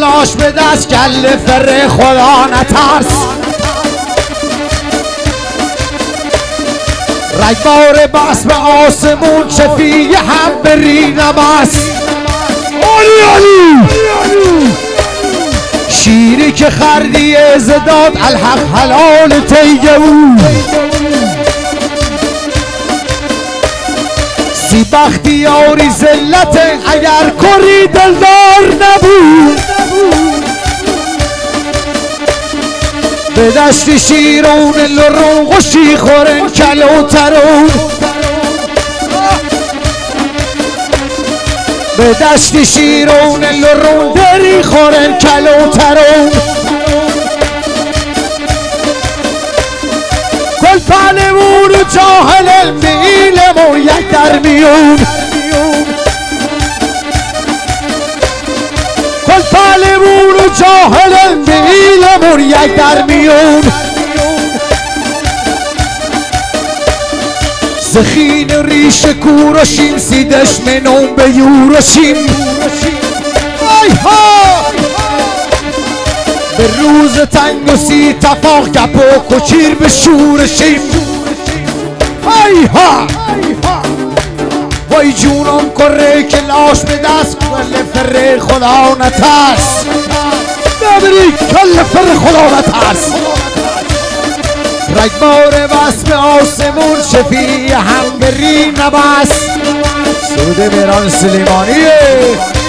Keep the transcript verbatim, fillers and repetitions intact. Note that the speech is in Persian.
لاش به دست کل فر خدا نترس رگبار بس به آسمون شفیه هم بری نمس علی علی شیری که خردی زداد الحق حلال تیگه او سی بختیاری زلت اگر کری دلدار نبود به دشت شیرون لرون خوشی خورن کلوترون به دشت شیرون لرون دری خورن کلوترون کل پنمون و جاهل بیلمون یک در میون کل پنمون و جاهل بیلمون یک در میون زخین ریش کورشیم سیدش منون به یورشیم ای ها به روز تنگ و سی تفاق گپ و کچیر به شورشیم ای ها وای جونم کره که لاش به دست کل فر خدا نترس ببری کل فر خدا نترس رگبار بس به آسمون شفیه هم بری نبس سود میران سلیمانیه